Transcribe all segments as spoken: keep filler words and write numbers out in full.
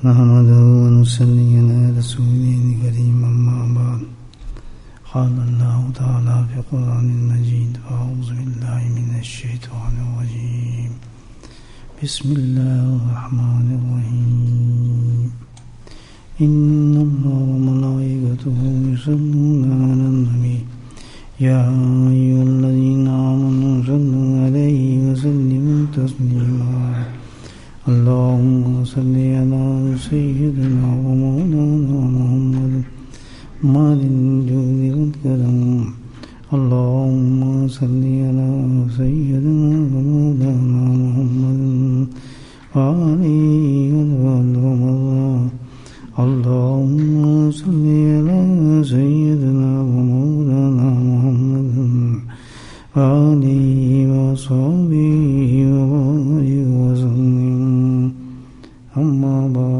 نحمده ونصلي على رسوله الكريم أما بعد قال الله تعالى في القرآن المجيد أعوذ بالله من الشيطان الرجيم بسم الله الرحمن الرحيم إن الله وملائكته يصلون على النبي يا أيها الذين آمنوا صلوا عليه وسلموا تسليما اللهم صل على سيدنا ومولانا محمد مال الجود والكرم اللهم صل على سيدنا ومولانا محمد وآله وسلم اللهم صل على سيدنا ومولانا محمد وآله وصحبه وبارك وسلم أما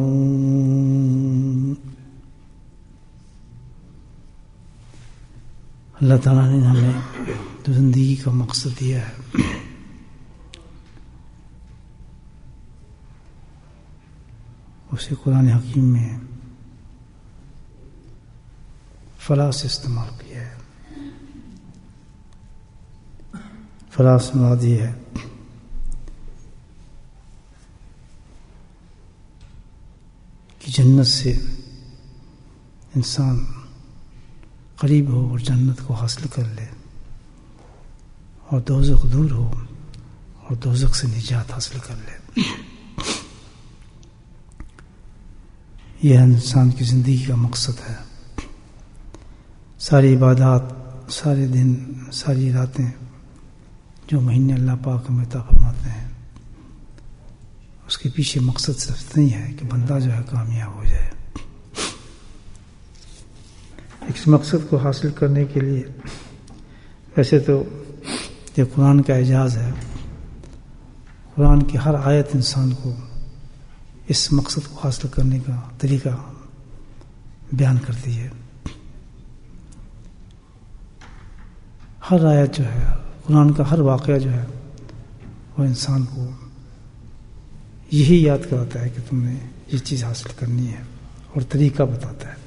بعد اللہ تعالیٰ نے ہمیں جو زندگی کا مقصد دیا ہے اسے قرآن حکیم میں فلاح سے استعمال کیا ہے. فلاح سے مراد یہ ہے کہ جنت سے انسان قریب ہو اور جنت کو حاصل کر لے اور دوزخ دور ہو اور دوزخ سے نجات حاصل کر لے. یہ انسان کی زندگی کا مقصد ہے. ساری عبادات، سارے دن، ساری راتیں جو مہینے اللہ پاک ہمیں عطا فرماتے ہیں اس کے پیچھے مقصد صرف نہیں ہے کہ بندہ جو ہے کامیاب ہو جائے. اس مقصد کو حاصل کرنے کے لیے ویسے تو یہ قرآن کا اعجاز ہے. قرآن کی ہر آیت انسان کو اس مقصد کو حاصل کرنے کا طریقہ بیان کرتی ہے. ہر آیت جو ہے، قرآن کا ہر واقعہ جو ہے وہ انسان کو یہی یاد کراتا ہے کہ تم نے یہ چیز حاصل کرنی ہے اور طریقہ بتاتا ہے.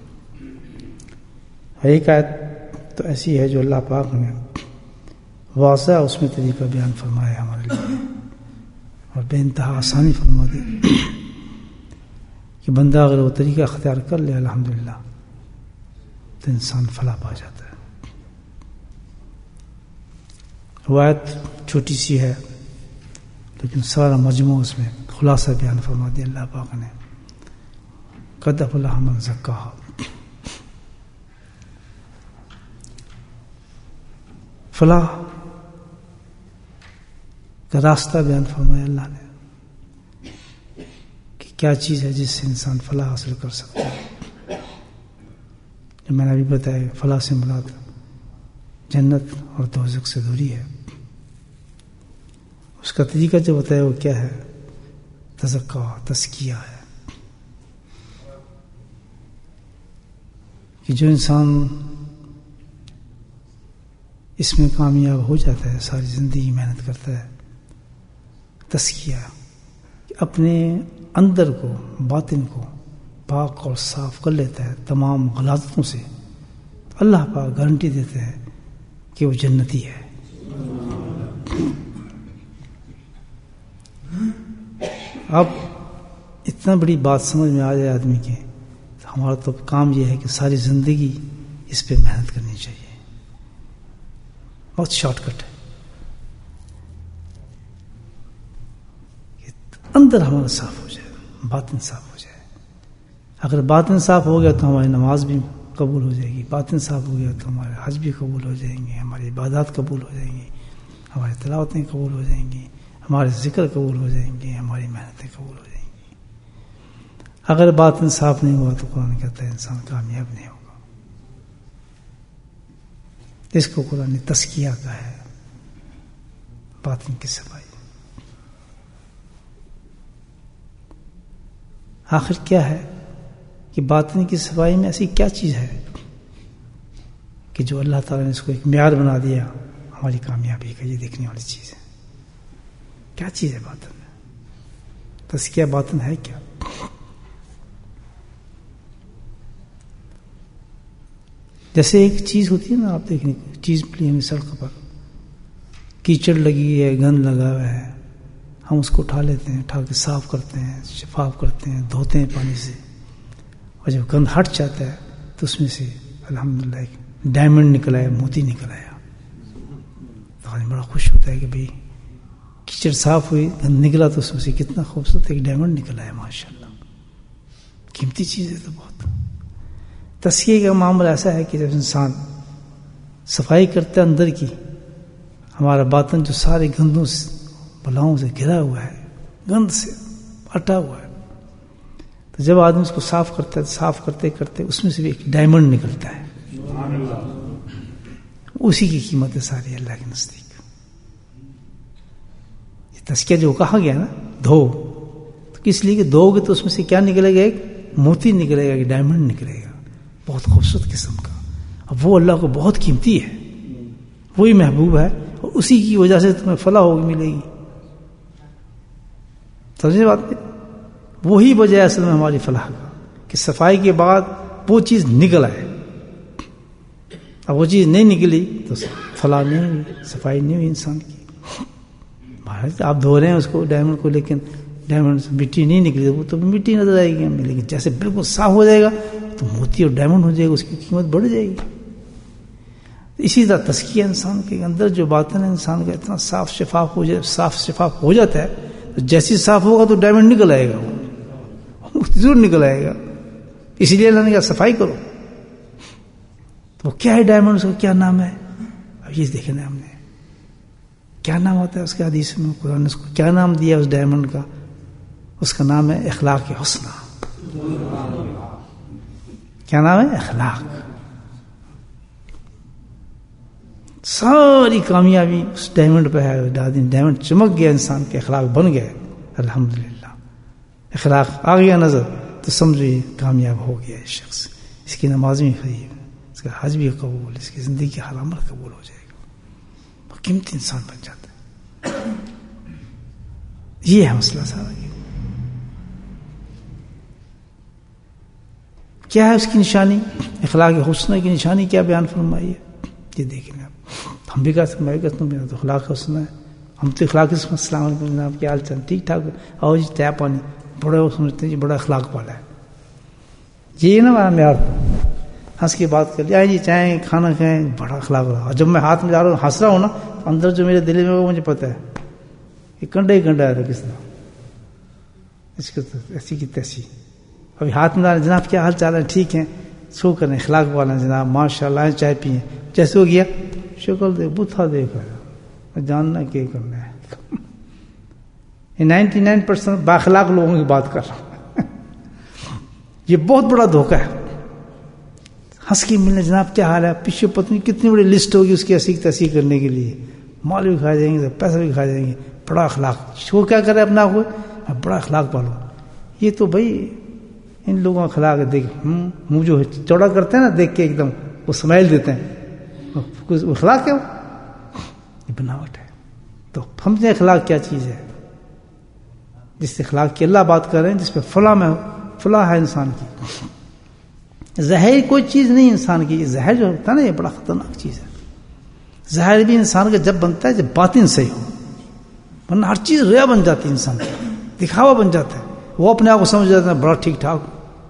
ایک آیت تو ایسی ہے جو اللہ پاک نے واضح اس میں طریقہ بیان فرمایا ہمارے لیے اور بے انتہا آسانی فرما دی کہ بندہ اگر وہ طریقہ اختیار کر لے الحمدللہ تو انسان فلاح پا جاتا ہے. روایت چھوٹی سی ہے لیکن سارا مجموع اس میں خلاصہ بیان فرما دیا اللہ پاک نے. قد افلح من زکاہا، فلاح کا راستہ بیان فرمایا اللہ نے کہ کیا چیز ہے جس سے انسان فلاح حاصل کر سکتا ہے. جو میں نے ابھی بتایا فلاح سے مراد جنت اور دوزخ سے دوری ہے. اس کا طریقہ جو بتایا وہ کیا ہے؟ تزکیہ، تزکیہ ہے کہ جو انسان اس میں کامیاب ہو جاتا ہے، ساری زندگی محنت کرتا ہے، تزکیہ کہ اپنے اندر کو، باطن کو پاک اور صاف کر لیتا ہے تمام غلاظتوں سے، تو اللہ پاک گارنٹی دیتے ہیں کہ وہ جنتی ہے. اب اتنا بڑی بات سمجھ میں آ جائے آدمی کے تو ہمارا تو کام یہ ہے کہ ساری زندگی اس پہ محنت کرنی چاہیے. بہت شارٹ کٹ ہے کہ اندر ہمارا صاف ہو جائے، باطن صاف ہو جائے. اگر باطن صاف ہو گیا تو ہماری نماز بھی قبول ہو جائے گی، باطن صاف ہو گیا تو ہمارے حج بھی قبول ہو جائیں گے، ہماری عبادات قبول ہو جائیں گی، ہماری تلاوتیں قبول ہو جائیں گی، ہمارے ذکر قبول ہو جائیں گے، ہماری محنتیں قبول ہو جائیں گی. اگر باطن صاف نہیں ہوا تو قرآن کہتا ہے انسان کامیاب نہیں ہوگا. اس کو قرآن نے تزکیہ کہا ہے، باطن کی صفائی. آخر کیا ہے کہ باطن کی صفائی میں ایسی کیا چیز ہے کہ جو اللہ تعالیٰ نے اس کو ایک معیار بنا دیا ہماری کامیابی کا؟ یہ دیکھنے والی چیز ہے. کیا چیز ہے باطن میں؟ تزکیہ باطن ہے کیا؟ جیسے ایک چیز ہوتی ہے نا، آپ دیکھیں چیز پلی ہمیں سڑک پر کیچڑ لگی ہے، گند لگا ہوا ہے، ہم اس کو اٹھا لیتے ہیں، اٹھا کے صاف کرتے ہیں، شفاف کرتے ہیں، دھوتے ہیں پانی سے، اور جب گند ہٹ جاتا ہے تو اس میں سے الحمدللہ ایک ڈائمنڈ نکل آیا، موتی نکل آیا، تو آدمی بڑا خوش ہوتا ہے کہ بھئی کیچڑ صاف ہوئی، گند نکلا تو اس میں سے کتنا خوبصورت ایک ڈائمنڈ نکل آیا، ماشاءاللہ قیمتی چیز ہے تو بہت۔ تزکیے کا معاملہ ایسا ہے کہ جب انسان صفائی کرتا ہے اندر کی، ہمارا باطن جو سارے گندوں سے بلاؤں سے گھرا ہوا ہے، گند سے اٹا ہوا ہے، تو جب آدمی اس کو صاف کرتا ہے، صاف کرتے کرتے اس میں سے بھی ایک ڈائمنڈ نکلتا ہے، اسی کی قیمت ہے ساری اللہ کے نزدیک۔ یہ تزکیہ جو کہا گیا نا دھو، تو کس لیے کہ دھو گے تو اس میں سے کیا نکلے گا؟ ایک موتی نکلے گا، ایک ڈائمنڈ نکلے گا، بہت خوبصورت قسم کا۔ اب وہ اللہ کو بہت قیمتی ہے، وہی محبوب ہے، اور اسی کی وجہ سے تمہیں فلاح ہوگی، ملے گی۔ سمجھے بات؟ وہی وجہ ہے اصل میں ہماری فلاح کا، کہ صفائی کے بعد وہ چیز نکل آئے۔ اب وہ چیز نہیں نکلی تو فلاح نہیں ہوئی، صفائی نہیں ہوئی انسان کی۔ آپ دھو رہے ہیں اس کو ڈائمنڈ کو، لیکن ڈائمنڈ سے مٹی نہیں نکلی، وہ تو مٹی نظر آئے گی ہمیں، لیکن جیسے بالکل صاف ہو جائے گا تو موتی اور ڈائمنڈ ہو جائے گا، اس کی قیمت بڑھ جائے گی۔ اسی طرح تزکیہ انسان کے اندر جو باطن ہے انسان کا اتنا صاف شفاف ہو جائے، صاف شفاف ہو جاتا ہے، تو جیسی صاف ہوگا تو ڈائمنڈ نکل آئے گا، وہ ضرور نکل آئے گا۔ اسی لیے اللہ نے کہا صفائی کرو۔ تو وہ کیا ہے ڈائمنڈ، اس کا کیا نام ہے؟ اب یہ دیکھنا ہے ہم نے کیا نام ہوتا ہے اس کے، حدیث میں قرآن نے اس کو کیا نام دیا اس ڈائمنڈ کا؟ اس کا نام ہے اخلاق حسنہ۔ کیا نام ہے؟ اخلاق۔ ساری کامیابی اس ڈائمنڈ پہ ہے، ڈائمنڈ چمک گیا، انسان کے اخلاق بن گئے، الحمدللہ اخلاق آ گیا نظر تو سمجھو یہ کامیاب ہو گیا ہے شخص، اس کی نماز بھی قریب، اس کا حج بھی قبول، اس کی زندگی کا ہر عمل قبول ہو جائے گا، وہ قیمتی انسان بن جاتا ہے۔ یہ ہے مسئلہ سارا۔ کیا ہے اس کی نشانی؟ اخلاق حسنہ کی نشانی کیا بیان فرمائی ہے؟ یہ دیکھیں آپ، ہم بھی کہتے ہیں، میں بھی کہتا ہوں، میرا تو اخلاق حسنہ ہے، ہم تو اخلاق حسنہ۔ السلام علیکم جناب، کیا حال چال؟ ٹھیک ٹھاک، آؤ جی چائے پانی، بڑے وہ سمجھتے ہیں جی بڑا اخلاق والا ہے، یہی نا ہمارا معیار، ہنس کی بات کر لیا جی، چائے کھانا کھائیں، بڑا اخلاق والا۔ اور جب میں ہاتھ میں جا رہا ہوں ہنس رہا ہوں نا، اندر جو میرے دل میں وہ مجھے پتہ ہے یہ کنڈا ہی کنڈا ہے، کس طرح اس کو ایسی کی تیسی۔ ابھی ہاتھ میں ڈالیں، جناب کیا حال چال ہے؟ ٹھیک ہے، سو کریں، اخلاق والا جناب، ماشاء اللہ، چائے پیئیں، جیسے ہو گیا شکل دیکھ، بتھا دیکھ، جاننا کیا کرنا ہے۔ یہ نائنٹی نائن پرسینٹ باخلاق لوگوں کی بات کر رہا ہوں، یہ بہت بڑا دھوکہ ہے۔ ہنس کے ملنے، جناب کیا حال ہے، پیچھے پتنی کتنی بڑی لسٹ ہوگی اس کی ایسی تیسی کرنے کے لیے، مال بھی کھا جائیں گے، پیسہ بھی کھا جائیں گے، بڑا اخلاق۔ وہ کیا کرے اپنا کو، بڑا اخلاق والوں۔ یہ تو بھائی ان لوگوں کا اخلاق ہے، دیکھ منہ جو چوڑا کرتے ہیں نا، دیکھ کے ایک دم وہ سمائل دیتے ہیں، اخلاق کیا؟ یہ بناوٹ ہے۔ تو ہم نے اخلاق کیا چیز ہے؟ جس اخلاق کی اللہ بات کر رہے ہیں، جس پہ فلاح میں فلاح ہے انسان کی۔ زہر کوئی چیز نہیں انسان کی، زہر جو ہوتا ہے نا، یہ بڑا خطرناک چیز ہے۔ زہر بھی انسان کا جب بنتا ہے جب باطن صحیح ہو، ورنہ ہر چیز ریا بن جاتی ہے، انسان کی دکھاوا بن جاتا ہے، وہ اپنے آپ کو سمجھ جاتا ہے بڑا ٹھیک ٹھاک۔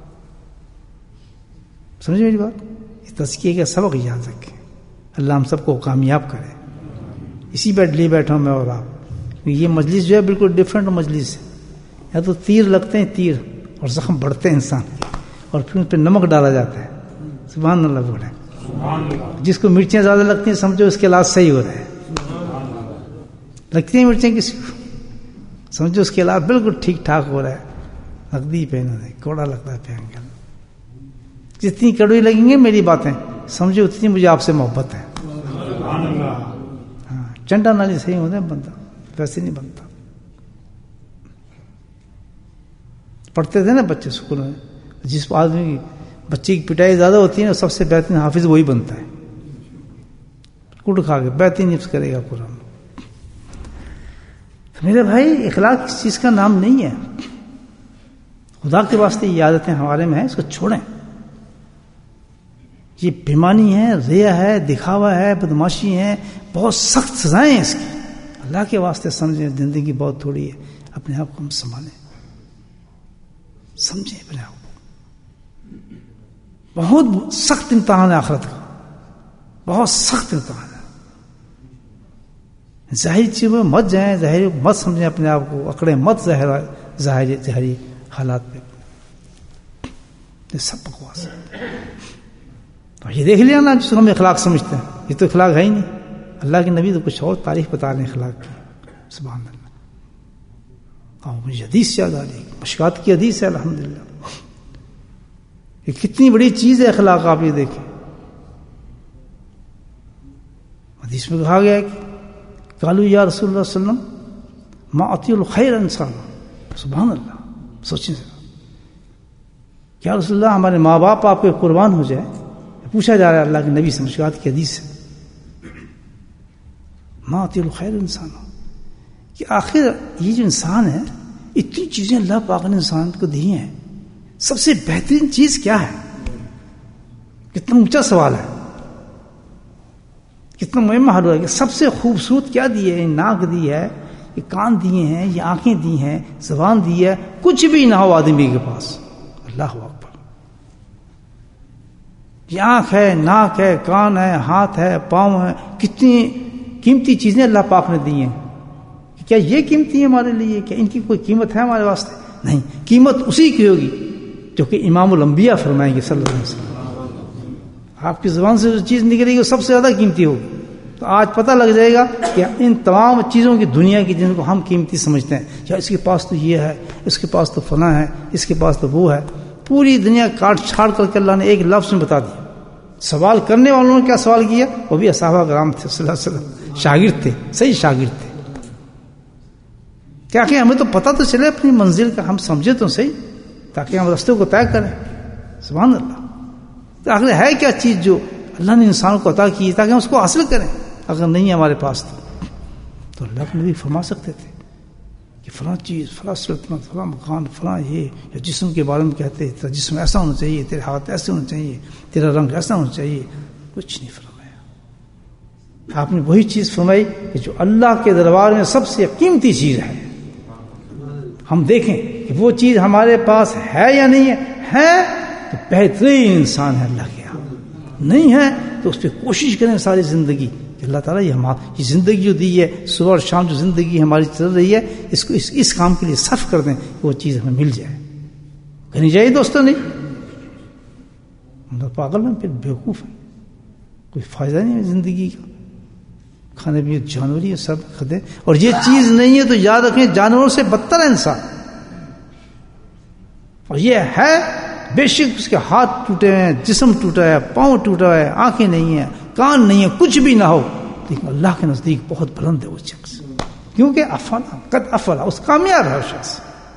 سمجھے میری بات؟ اس تزکیے کا سبق یاد رکھیں، اللہ ہم سب کو کامیاب کرے۔ اسی بیٹھ لیے بیٹھا ہوں میں اور آپ، یہ مجلس جو ہے بالکل ڈفرینٹ مجلس ہے، یا تو تیر لگتے ہیں، تیر اور زخم بڑھتے ہیں انسان کے، اور پھر ان پہ نمک ڈالا جاتا ہے، سبحان اللہ بولے۔ جس کو مرچیں زیادہ لگتی ہیں سمجھو اس کے علاج صحیح ہو رہا ہے، لگتی ہیں مرچیں کسی کو سمجھو اس کے علاج بالکل ٹھیک ٹھاک ہو رہا ہے، نقدی پہنا ہے، کوڑا لگتا ہے پہن کر، جتنی کڑوی لگیں گے میری باتیں سمجھو اتنی مجھے آپ سے محبت ہے۔ ہاں، چنڈا نالی صحیح ہوتا ہے بندہ، ویسے نہیں بنتا۔ پڑھتے تھے نا بچے اسکول میں، جس آدمی کی بچے کی پٹائی زیادہ ہوتی ہے نا، سب سے بہترین حافظ وہی بنتا ہے، کٹ کھا کے بہترین حفظ کرے گا قرآن۔ میرے بھائی اخلاق اس چیز کا نام نہیں ہے، خدا کے واسطے یہ عادتیں ہمارے میں ہیں، اس کو چھوڑیں، یہ بےمانی ہے، ریا ہے، دکھاوا ہے، بدماشی ہے، بہت سخت سزائیں ہیں اس کی. اللہ کے واسطے سمجھیں، زندگی بہت تھوڑی ہے، اپنے آپ کو ہم سنبھالیں، سمجھیں اپنے آپ کو. بہت سخت امتحان ہے آخرت کا، بہت سخت امتحان ہے. ظاہری چیزوں میں مت جائیں، ظاہری مت سمجھیں اپنے آپ کو، اکڑیں مت ظاہری ظاہری حالات پہ. یہ سب بکواس ہے. تو یہ دیکھ لیا نا جس کو ہم اخلاق سمجھتے ہیں، یہ تو اخلاق ہے ہی نہیں. اللہ کے نبی تو کچھ اور تعریف بتا رہے ہیں اخلاق کی. سبحان اللہ. اور مجھے حدیث یاد آ رہی ہے، مشکات کی حدیث ہے الحمدللہ. یہ کتنی بڑی چیز ہے اخلاق. آپ یہ دیکھیں، حدیث میں کہا گیا ہے کہ قالوا یا رسول اللہ صلی اللہ علیہ وسلم ما اطیع الخیر انسان. سبحان اللہ. سوچیں ذرا، کیا رسول اللہ ہمارے ماں باپ آپ کے قربان ہو جائے؟ پوچھا جا رہا ہے اللہ کے نبی سے مشکات کی حدیث سے. ما اطیع الخیر انسان، کہ آخر یہ جو انسان ہے، اتنی چیزیں اللہ پاک نے انسان کو دی ہیں، سب سے بہترین چیز کیا ہے؟ کتنا اونچا سوال ہے، کتنا مہم حل ہوا ہے کہ سب سے خوبصورت کیا دی ہے؟ ناک دی ہے، یہ کان دیے ہیں، یہ آنکھیں دی ہیں، زبان دی ہے. کچھ بھی نہ ہو آدمی کے پاس، اللہ اکبر. یہ آنکھ ہے، ناک ہے، کان ہے، ہاتھ ہے، پاؤں ہے، کتنی قیمتی چیزیں اللہ پاک نے دی ہیں. کیا یہ قیمتی ہے ہمارے لیے؟ کیا ان کی کوئی قیمت ہے ہمارے واسطے؟ نہیں. قیمت اسی کی ہوگی جو کہ امام الانبیاء فرمائیں گے صلی اللہ علیہ وسلم. آپ کی زبان سے جو چیز نکلے گی وہ سب سے زیادہ قیمتی ہوگی. تو آج پتہ لگ جائے گا کہ ان تمام چیزوں کی دنیا کی جن کو ہم قیمتی سمجھتے ہیں، یا اس کے پاس تو یہ ہے، اس کے پاس تو فلاں ہے، اس کے پاس تو وہ ہے، پوری دنیا کاٹ چھاڑ کر کے اللہ نے ایک لفظ میں بتا دیا. سوال کرنے والوں نے کیا سوال کیا؟ وہ بھی صحابہ کرام تھے صلی اللہ علیہ وسلم، شاگرد تھے، صحیح شاگرد تھے. کیا کہ ہمیں تو پتہ تو چلے اپنی منزل کا، ہم سمجھے تو صحیح، تاکہ ہم راستے کو طے کریں. سبحان اللہ. تو آخر ہے کیا چیز جو اللہ نے انسان کو عطا کی تاکہ ہم اس کو حاصل کریں؟ اگر نہیں ہے ہمارے پاس تو تو اللہ کے نبی فرما سکتے تھے کہ فلاں چیز، فلاں سلطنت، فلاں مکان، فلاں یہ، یا جسم کے بارے میں کہتے تیرا جسم ایسا ہونا چاہیے، تیرے ہاتھ ایسے ہونے چاہیے، تیرا رنگ ایسا ہونا چاہیے. کچھ نہیں فرمایا. آپ نے وہی چیز فرمائی کہ جو اللہ کے دربار میں سب سے قیمتی چیز ہے. ہم دیکھیں کہ وہ چیز ہمارے پاس ہے یا نہیں ہے. ہے تو بہترین انسان ہے اللہ کے یہاں، نہیں ہے تو اس پہ کوشش کریں ساری زندگی کہ اللہ تعالیٰ یہ ہماری یہ زندگی جو دی ہے، صبح اور شام جو زندگی ہماری چل رہی ہے، اس کو اس, اس کام کے لیے صرف کر دیں کہ وہ چیز ہمیں مل جائے. کرنی چاہیے دوستوں. نہیں ہم تو پاگل ہیں، پھر بیوقوف ہیں. کوئی فائدہ نہیں ہے زندگی کا. کھانے پینے جانوری ہے، سب خدے. اور یہ چیز نہیں ہے تو یاد رکھیں جانوروں سے بدتر ہے انسان. اور یہ ہے بے شک اس کے ہاتھ ٹوٹے ہوئے ہیں، جسم ٹوٹا ہے، پاؤں ٹوٹا ہے، آنکھیں نہیں ہیں، کان نہیں ہے، کچھ بھی نہ ہو، لیکن اللہ کے نزدیک بہت بلند ہے وہ شخص. کیونکہ افلا قد افلا، اس کامیاب ہے وہ شخص.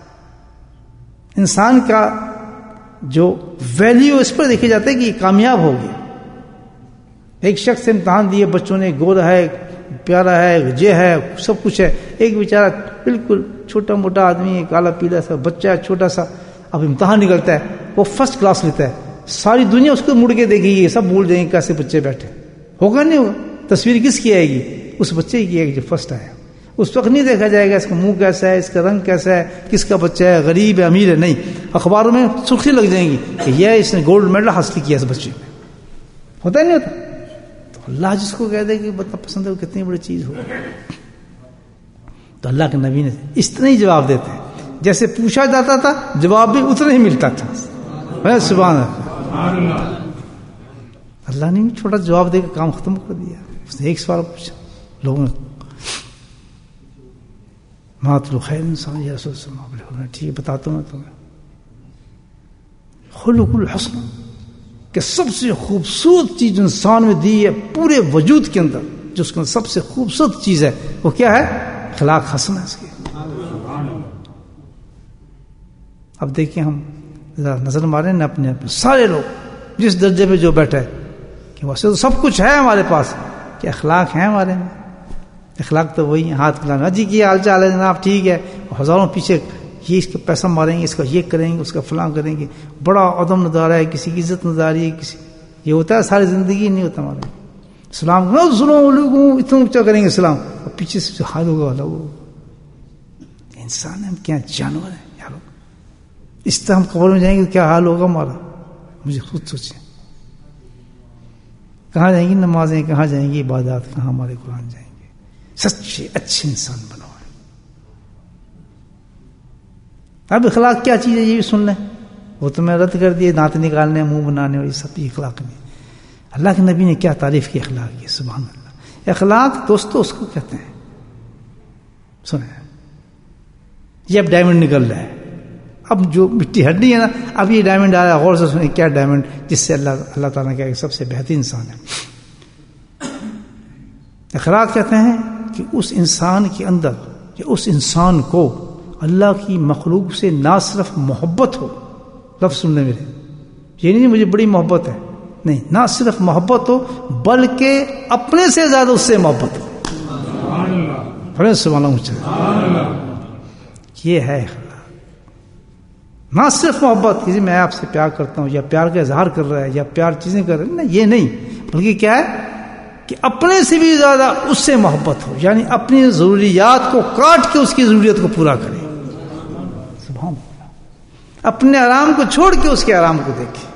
انسان کا جو ویلیو اس پر دیکھا جاتا ہے کہ یہ کامیاب ہو گیا. ایک شخص سے امتحان دیے بچوں نے، گورا ہے، پیارا ہے، یہ ہے، سب کچھ ہے. ایک بیچارہ بالکل چھوٹا موٹا آدمی ہے، کالا پیلا سا بچہ ہے، چھوٹا سا. اب امتحان نکلتا ہے، وہ فرسٹ کلاس لیتا ہے. ساری دنیا اس کو مڑ کے دیکھے گی، سب بھول جائیں گے کیسے بچے بیٹھے. ہوگا نہیں ہوگا؟ تصویر کس کی آئے گی؟ اس بچے کی آئے گی جو فرسٹ آیا. اس وقت نہیں دیکھا جائے گا اس کا منہ کیسا ہے، اس کا رنگ کیسا ہے، کس کا بچہ ہے، غریب ہے، امیر ہے. نہیں، اخباروں میں سرخی لگ جائیں گی کہ یہ اس نے گولڈ میڈل حاصل کیا اس بچے میں. ہوتا نہیں ہوتا؟ تو اللہ جس کو کہہ دے کہ بتا پسند ہے وہ کتنی بڑی چیز ہو. تو اللہ کے نبی نے اس طرح ہی جواب دیتے ہیں جیسے پوچھا جاتا تھا، جواب بھی اتنا ہی ملتا تھا. سبحان اللہ. اللہ نے بھی چھوٹا جواب دے کے کام ختم کر دیا. اس نے ایک سوال پوچھا، لوگوں نے ماتل خیر انسان یا رسول صلی اللہ علیہ وسلم، ٹھیک ہے بتاتا ہوں میں تمہیں. خلق الحسن، کہ سب سے خوبصورت چیز انسان میں دی ہے پورے وجود کے اندر، جو اس کے سب سے خوبصورت چیز ہے وہ کیا ہے؟ اخلاق حسن ہے اس کے. اب دیکھیں ہم نظر مارے نا اپنے اپنے سارے لوگ جس درجے پہ جو بیٹھے کہ ویسے تو سب کچھ ہے ہمارے پاس، کہ اخلاق ہیں ہمارے میں. اخلاق تو وہی ہیں، ہاتھ کھلانا، جی کی حال چال ہے جناب، ٹھیک ہے، ہزاروں پیچھے یہ اس کا پیسہ ماریں گے، اس کا یہ کریں گے، اس کا فلاں کریں گے، بڑا عدم نظارہ ہے، کسی کی عزت نظاری ہے، کسی یہ ہوتا ہے ساری زندگی نہیں ہوتا ہمارا. اسلام نہ السلام علیکم اتنا اونچا کریں گے اسلام, اور پیچھے سے جو حال ہوگا والا وہ انسان ہے, ہم کیا جانور ہیں یار. اس طرح ہم قبر میں جائیں گے تو کیا حال ہوگا ہمارا, مجھے خود سوچیں. کہاں جائیں گی نمازیں, کہاں جائیں گی عبادات, کہاں ہمارے قرآن جائیں گے. سچے اچھے انسان بنو. اب اخلاق کیا چیز ہے یہ بھی سن لیں. وہ تو میں رد کر دیے, دانت نکالنے, منہ بنانے اور یہ سب اخلاق نہیں. اللہ کے نبی نے کیا تعریف کی اخلاق کی, سبحان اللہ. اخلاق دوستو اس کو کہتے ہیں. سنیں, یہ اب ڈائمنڈ نکل رہا ہے, اب جو مٹی ہڈی ہے نا, اب یہ ڈائمنڈ آ رہا ہے. غور سے سنیں کیا ڈائمنڈ, جس سے اللہ اللہ تعالیٰ نے کہا کہ سب سے بہترین انسان ہے. اخلاق کہتے ہیں کہ اس انسان کے اندر, یا اس انسان کو اللہ کی مخلوق سے نہ صرف محبت ہو. لفظ سننے میرے, یہ نہیں مجھے بڑی محبت ہے, نہیں, نہ صرف محبت ہو بلکہ اپنے سے زیادہ اس سے محبت ہو. سبحان اللہ. یہ ہے اخلاق. نہ صرف محبت کسی میں آپ سے پیار کرتا ہوں, یا پیار کا اظہار کر رہا ہے, یا پیار چیزیں کر رہا ہے, نہیں, یہ نہیں, بلکہ کیا ہے کہ اپنے سے بھی زیادہ اس سے محبت ہو, یعنی اپنی ضروریات کو کاٹ کے اس کی ضروریت کو پورا کرے. سبحان اللہ. اپنے آرام کو چھوڑ کے اس کے آرام کو دیکھے,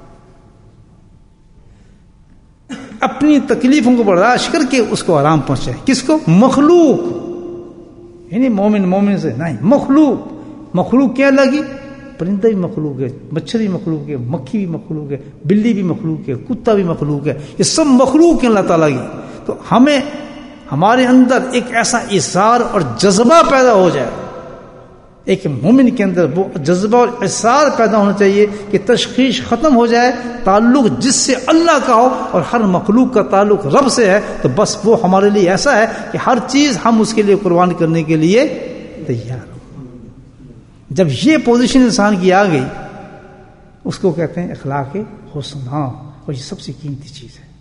اپنی تکلیفوں کو برداشت کر کے اس کو آرام پہنچائے. کس کو؟ مخلوق, یعنی مومن مومن سے نہیں, مخلوق. مخلوق کیا لگی؟ پرندہ بھی مخلوق ہے, مچھر بھی مخلوق ہے, مکھی بھی مخلوق ہے, بلی بھی مخلوق ہے, کتا بھی مخلوق ہے. یہ سب مخلوق ہیں اللہ تعالیٰ کی. تو ہمیں ہمارے اندر ایک ایسا احسار اور جذبہ پیدا ہو جائے, ایک مومن کے اندر وہ جذبہ اور احسار پیدا ہونا چاہیے کہ تشخیص ختم ہو جائے, تعلق جس سے اللہ کا ہو اور ہر مخلوق کا تعلق رب سے ہے, تو بس وہ ہمارے لیے ایسا ہے کہ ہر چیز ہم اس کے لیے قربان کرنے کے لیے تیار ہو. جب یہ پوزیشن انسان کی آ گئی, اس کو کہتے ہیں اخلاق حسن. ہاں, اور یہ سب سے قیمتی چیز ہے.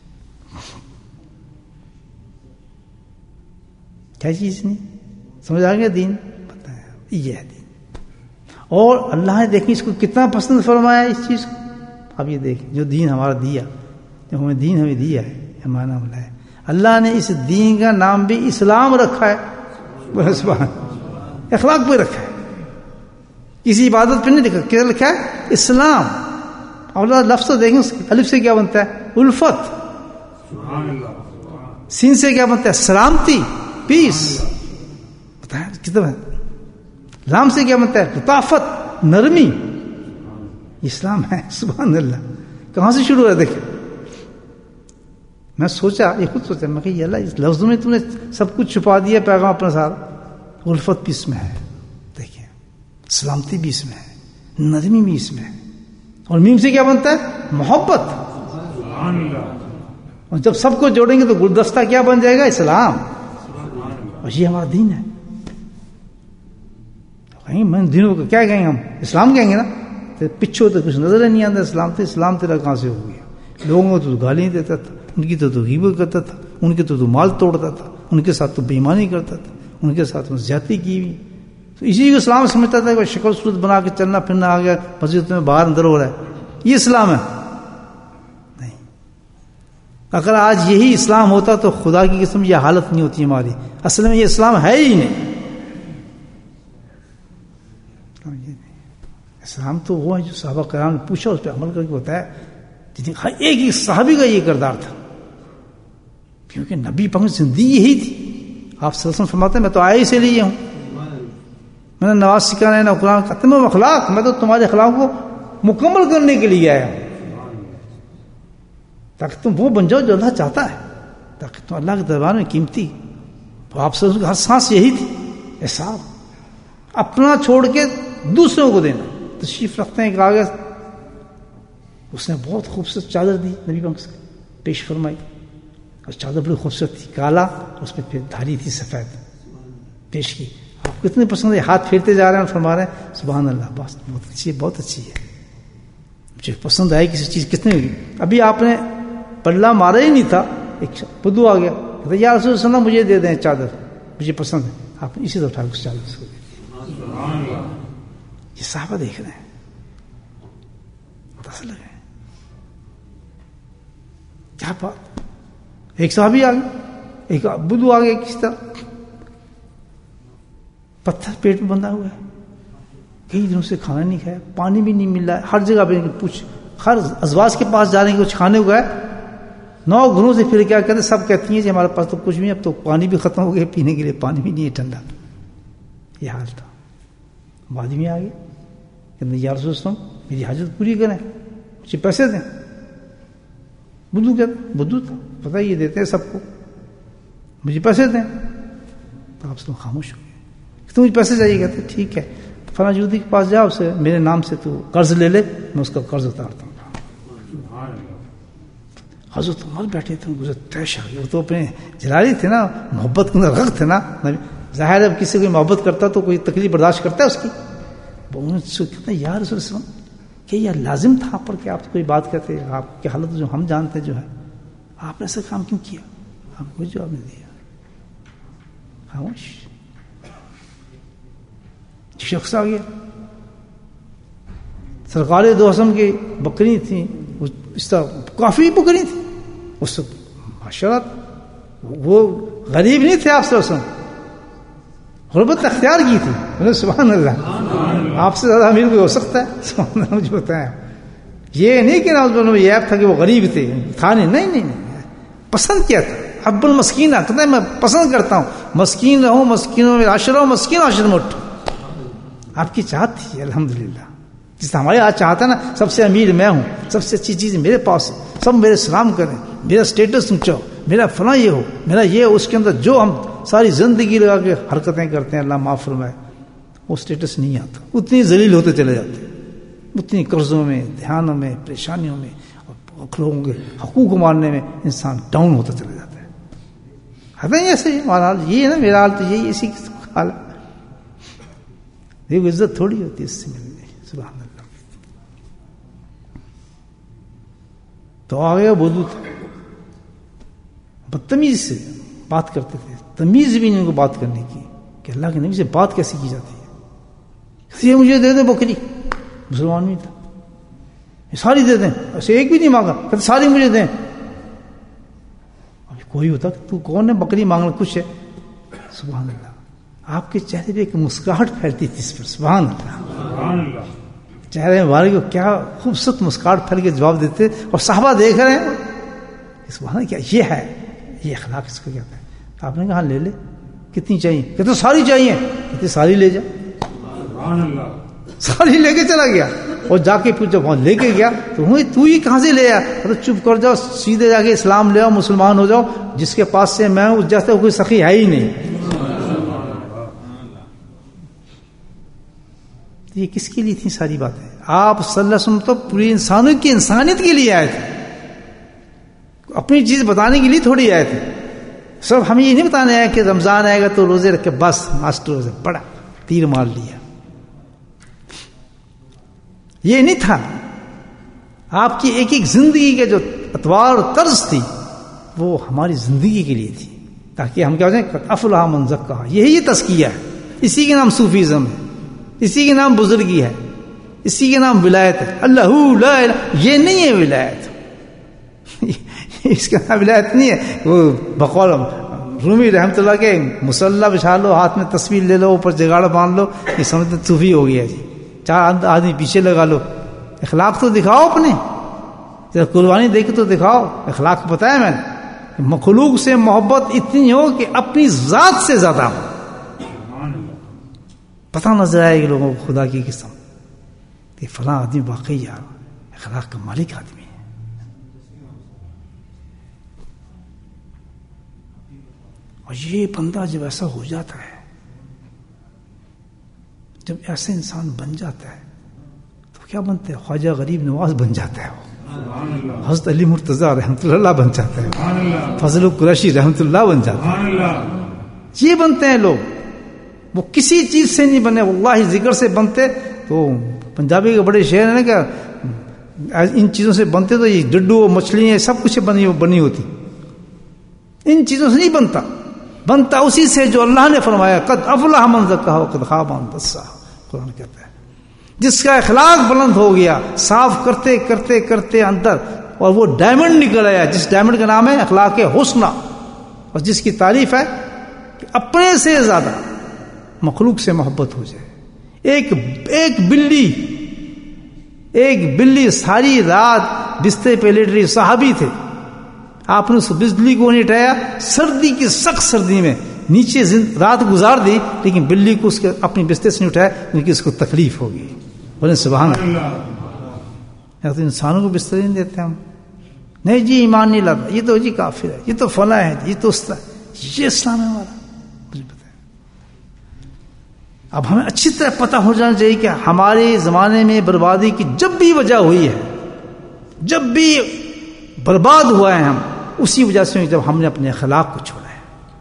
کیا چیز نہیں سمجھ آ گیا؟ دین یہ ہے دین. اور اللہ نے دیکھیں اس کو کتنا پسند فرمایا اس چیز کو. اب یہ دیکھیں جو دین ہمارا دیا, جو ہمیں دین ہمیں دیا ہے, ہمارا نام ہے, اللہ نے اس دین کا نام بھی اسلام رکھا ہے. اخلاق پہ رکھا ہے, کسی عبادت پہ نہیں لکھا. کیا لکھا ہے؟ اسلام. اور لفظ دیکھیں, الف سے کیا بنتا ہے؟ الفت. سین سے کیا بنتا ہے؟ سلامتی, پیس. بتایا کتنا ہے. لام سے کیا بنتا ہے؟ لطافت, نرمی. اسلام ہے. سبحان اللہ. کہاں سے شروع ہے دیکھیں. میں سوچا, یہ خود سوچا, میں کہ یہ اللہ اس لفظوں میں تم نے سب کچھ چھپا دیا پیغام اپنے ساتھ. الفت بھی اس میں ہے, دیکھیں, سلامتی بھی اس میں ہے, نرمی بھی اس میں ہے. اور میم سے کیا بنتا ہے؟ محبت. اور جب سب کو جوڑیں گے تو گلدستہ کیا بن جائے گا؟ اسلام. اور یہ ہمارا دین ہے. میں دینوں کو کیا کہیں گے؟ ہم اسلام کہیں گے نا. تو پچھو تو کچھ نظر نہیں آتا اسلام. تو اسلام تیرا کہاں سے ہو گیا؟ لوگوں کو تو گالی دیتا تھا, ان کی تو تو غیبت کرتا تھا, ان کے تو تو مال توڑتا تھا, ان کے ساتھ تو بےایمانی کرتا تھا, ان کے ساتھ زیادتی کی ہوئی. تو اسی کو اسلام سمجھتا تھا کہ شکل صورت بنا کے چلنا پھرنا آ گیا, مسجد میں باہر اندر ہو رہا ہے, یہ اسلام ہے. نہیں, اگر آج یہی اسلام ہوتا تو خدا کی قسم یہ حالت نہیں ہوتی ہماری. اصل میں یہ اسلام ہے ہی نہیں. اسلام تو وہ ہے جو صحابہ کرام نے پوچھا, اس پہ عمل کر کے بتایا. ایک ہی صحابی کا یہ کردار تھا, کیونکہ نبی پاک زندگی یہی تھی. آپ صلی اللہ علیہ وسلم فرماتے ہیں میں تو آیا ہی سے لیے ہوں, میں نے نواز سکھانا ہے نہ قرآن کا تمام اخلاق, میں تو تمہارے اخلاق کو مکمل کرنے کے لیے آیا ہوں, تاکہ تم وہ بن جاؤ جو اللہ چاہتا ہے, تاکہ تم اللہ کے دربار میں قیمتی. تو آپ صلی اللہ علیہ وسلم کی ہر سانس یہی تھی, احساس اپنا چھوڑ کے دوسروں کو دینا. تشریف رکھتے ہیں ایک آگے, اس نے بہت خوبصورت چادر دی نبی پاک سے پیش فرمائی, اور چادر بڑی خوبصورت تھی, کالا, اس میں پھر دھاری تھی سفید, پیش کی. آپ کو اتنے پسند ہے, ہاتھ پھیرتے جا رہے ہیں اور فرما رہے ہیں سبحان اللہ, بس بہت اچھی ہے, بہت اچھی ہے. مجھے پسند آئی کسی چیز کتنے ہوگی. ابھی آپ نے پلہ مارا ہی نہیں تھا, ایک بدو آ گیا, کہتا یا رسول اللہ مجھے دے دیں چادر, مجھے پسند ہے. آپ نے اسی طرح اٹھا اس چادر کو دے. یہ صحابہ دیکھ رہے ہیں, دس لگے. کیا بات. ایک صحابی آ گئے, ایک بدو آ گئے, کس طرح پتھر پیٹ میں بندھا ہوا ہے, کئی دنوں سے کھانا نہیں کھایا, پانی بھی نہیں مل رہا ہے, ہر جگہ پہ پوچھ, ہر ازواج کے پاس جا رہے ہیں کچھ کھانے کو ہے, نو گھروں سے پھر کیا کہتے ہیں, سب کہتی ہیں کہ ہمارے پاس تو کچھ بھی, اب تو پانی بھی ختم ہو گیا, پینے کے لیے پانی بھی نہیں ہے ٹھنڈا. یہ حال تھا. بعد میں آ گئے کہ یا رسول اللہ میری حاجت پوری کریں, مجھے پیسے دیں. بدو کہتے, بدو تھا پتہ, یہ دیتے ہیں سب کو, مجھے پیسے دیں. تو آپ سب خاموش ہو گئے. تو مجھے پیسے چاہیے, کہتے ٹھیک ہے فلاں یہودی کے پاس جاؤ, اسے میرے نام سے تو قرض لے لے, میں اس کا قرض اتارتا ہوں. حضرت عمر بیٹھے تھے, مجھے تیش آ گئی. وہ تو اپنے جلالی تھے نا, محبت کے اندر رغ تھے نا. ظاہر ہے کسی کو محبت کرتا تو کوئی تکلیف برداشت کرتا ہے اس کی. کہتے ہیں یا رسول اللہ کہ یہ لازم تھا آپ پر کہ آپ کوئی بات کہتے, آپ کی حالت جو ہم جانتے جو ہے, آپ نے ایسا کام کیوں کیا؟ آپ کو جواب نہیں دیا, خاموش. شخص آ گیا, سرکار دو حسم کی بکری تھیں, اس طرح کافی بکری تھی اس معاشرت, وہ غریب نہیں تھے آپ سے, اس غربت اختیار کی تھی. سبحان اللہ, آپ سے زیادہ امیر کوئی ہو سکتا ہے؟ سبحان اللہ. مجھے بتایا یہ نہیں کہ نا یہ ایپ تھا کہ وہ غریب تھے, تھا نہیں, نہیں نہیں, پسند کیا تھا. اب المسکین کہتا ہے میں پسند کرتا ہوں, مسکین رہوں, مسکینوں میں عاشر رہوں, مسکین عاشر میں اٹھوں. آپ کی چاہت تھی الحمدللہ, جس طرح ہمارے آج چاہتا ہے نا سب سے امیر میں ہوں, سب سے اچھی چیز میرے پاس ہے, سب میرے سلام کریں, میرا اسٹیٹس اونچا ہو, میرا فلاں یہ ہو, میرا یہ ہو. اس کے اندر جو ہم ساری زندگی لگا کے حرکتیں کرتے ہیں, اللہ معاف فرمائے, وہ اسٹیٹس نہیں آتا. اتنی ذلیل ہوتے چلے جاتے, اتنی قرضوں میں, دھیانوں میں, پریشانیوں میں, اور لوگوں کے حقوق مارنے میں انسان ڈاؤن ہوتا چلا جاتا ہے. ہے نا ایسے ہمارا حال, یہ ہے نا میرا حال, تو یہی اسی حال ہے. دیکھو عزت تھوڑی ہوتی ہے اس سے ملنے. سبحان اللہ. تو آ گیا بدو تھا, بدتمیز سے بات کرتے تھے, تمیز بھی نہیں ان کو بات کرنے کی کہ اللہ کے نبی سے بات کیسے کی جاتی ہے. یہ مجھے دے دیں بکری, مسلمان نہیں تھا, ساری دے دیں, ایسے ایک بھی نہیں مانگا, کہتے ساری مجھے دیں. اب کوئی ہوتا کہ تو کون ہے بکری مانگنا, کچھ ہے. سبحان اللہ. آپ کے چہرے پہ ایک مسکراہٹ پھیلتی تھی اس پر. سبحان اللہ. چہرے والے کو کیا خوبصورت مسکراہٹ پھیل کے جواب دیتے, اور صحابہ دیکھ رہے ہیں. سبحان اللہ, کیا یہ ہے, یہ اخلاق اس کو کہتے ہیں. آپ نے کہا لے لے, کتنی چاہیے؟ کہتے ساری چاہیے. کہتے ساری لے جا. ساری لے کے چلا گیا, اور جا کے پھر جب وہاں لے کے گیا تو تو ہی کہاں سے لے آیا؟ تو چپ کر جاؤ, سیدھے جا کے اسلام لے آؤ, مسلمان ہو جاؤ. جس کے پاس سے میں ہوں جیسے کوئی سخی ہے ہی نہیں. یہ کس کے لیے تھی ساری باتیں؟ آپ صلی اللہ علیہ وسلم تو پوری انسانوں کی انسانیت کے لیے آئے تھے, اپنی چیز بتانے کے لیے تھوڑی آئے تھے. صرف ہمیں یہ نہیں بتانے آیا کہ رمضان آئے گا تو روزے رکھ کے بس ماسٹر روزے پڑا, تیر مار لیا. یہ نہیں تھا. آپ کی ایک ایک زندگی کے جو اطوار اور طرز تھی وہ ہماری زندگی کے لیے تھی, تاکہ ہم کیا ہو جائیں افلاح من زکاہا. یہی یہ تزکیہ ہے, اسی کے نام صوفیزم ہے, اسی کے نام بزرگی ہے, اسی کے نام ولایت ہے. اللہ لا الہ, یہ نہیں ہے ولایت, اس کا نام ولایت نہیں ہے. وہ بقول رومی رحمۃ اللہ کے مسلح بچھا لو, ہاتھ میں تصویر لے لو, اوپر جگاڑ باندھ لو, یہ سمجھتے صوفی ہو گیا جی. چار آدمی پیچھے لگا لو, اخلاق تو دکھاؤ اپنے, قربانی دے کے تو دکھاؤ. اخلاق بتایا میں نے, مخلوق سے محبت اتنی ہو کہ اپنی ذات سے زیادہ ہو. پتہ نظر آئے گا لوگوں کو خدا کی قسم کہ فلاں آدمی واقعی یار اخلاق کا مالک آدمی ہے. اور یہ بندہ جب ایسا ہو جاتا ہے, جب ایسے انسان بن جاتا ہے تو کیا بنتا ہے؟ خواجہ غریب نواز بن جاتا ہے, وہ حضرت علی مرتضیٰ رحمۃ اللہ بن جاتا ہے, فضل قریشی رحمۃ اللہ بن جاتا ہے. یہ بنتے ہیں لوگ, وہ کسی چیز سے نہیں بنے, واللہ ذکر سے بنتے. تو پنجابی کے بڑے شعر ہیں نا کہ ان چیزوں سے بنتے تو یہ ڈڈو مچھلیاں سب کچھ بنی بنی ہوتی. ان چیزوں سے نہیں بنتا, بنتا اسی سے جو اللہ نے فرمایا قد افلح من زکاہا وقد خاب من دساہا. قرآن کہتا ہے جس کا اخلاق بلند ہو گیا, صاف کرتے کرتے کرتے اندر اور وہ ڈائمنڈ نکل آیا جس ڈائمنڈ کا نام ہے اخلاق حسنہ، اور جس کی تعریف ہے کہ اپنے سے زیادہ مخلوق سے محبت ہو جائے. ایک ایک بلی ایک بلی ساری رات بستر پہ لیٹ رہی، صحابی تھے، آپ نے اس بلی کو نہیں اٹھایا، سردی کی سخت سردی میں نیچے رات گزار دی، لیکن بلی کو اس کے اپنی بستر سے نہیں اٹھایا کیونکہ اس کو تکلیف ہوگی. بولے سبحان اللہ. یا تو انسانوں کو بستر نہیں دیتے ہم، نہیں جی ایمان نہیں لاتا، یہ تو جی کافر ہے، یہ تو فلاں ہے، یہ تو یہ اسلام ہے ہمارا. مجھے پتا ہے. اب ہمیں اچھی طرح پتہ ہو جانا چاہیے کہ ہمارے زمانے میں بربادی کی جب بھی وجہ ہوئی ہے، جب بھی برباد ہوا ہے ہم، اسی وجہ سے جب ہم نے اپنے اخلاق کو چھوڑا ہے.